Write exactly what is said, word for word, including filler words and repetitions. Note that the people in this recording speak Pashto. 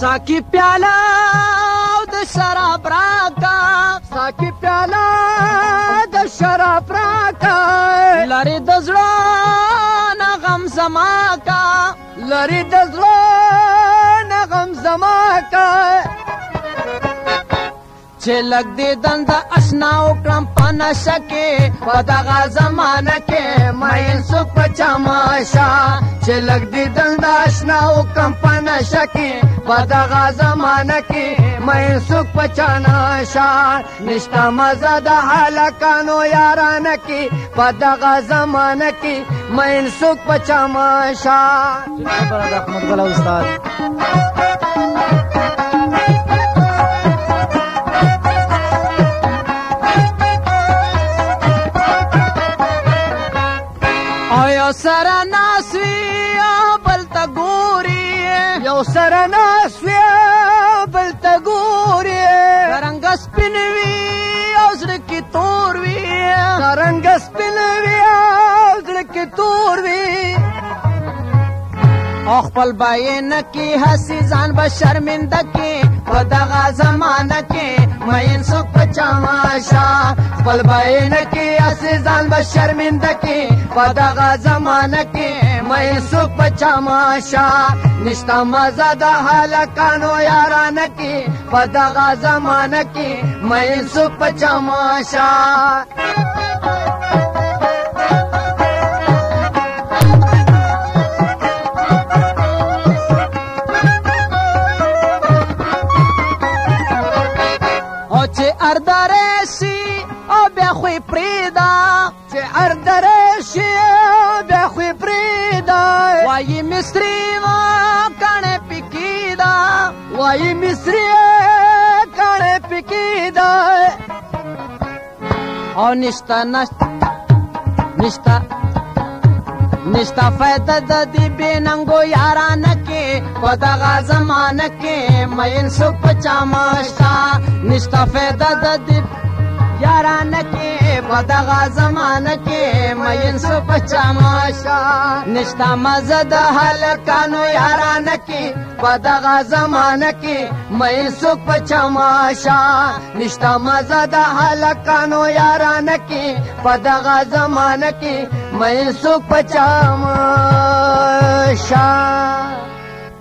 ساکی پیالا د شراب راکا ساکی پیالا د شراب راکا لری د زړه نه غم زما کا لری د زړه نه غم زما کا چې لګ دې دند اشنا وکړم په نشه کې په دغه زمانه کې مین سوک په چماشا چې لګ دې دند اشنا وکړم په نشه کې په دغه زمانه کې مین سوک په چناشا نشتا مزه د هلکانو یارانه کې په دغه زمانه کې مین سوک په چماشا. خبره د احمد ګل استاد یو سره ناسوي بل ته ګوري یو سره ناسوي بل ته ګوري رنګ سپین وي او زړه کې تور وي رنګ سپین وي او زړه کې تور وي او خپل باین کې هسي ځان به شرمنده کې په دغه زمانه کې مین څوک په چماشا خپل باین کې هسي ځان به شرمنده کې په دغه زمانه کې مین څوک په چماشا نشتا مزه د هلکانو یارانه کې په دغه زمانه کې مین څوک په چماشا. چې اردره شي او بیا خوی پریدا چې اردره شي او بیا خوی پریدا وایي مصری ما کڼې پکیدا وایي مصری کڼې پکیدا او نشتا نشتا نشتا نشتا فائدہ د دې بېننګو یارانه کې په دغه زمانه کې مین څوک په چماشا نشتا فائدہ د دې یارانه کې په دغه زمانه کې مین څوک په چماشا نشتا مزه د هلکانو یارانه کې په دغه زمانه کې مین څوک په چماشا نشتا مزه د هلکانو یارانه کې په دغه زمانه کې مین څوک په چماشا.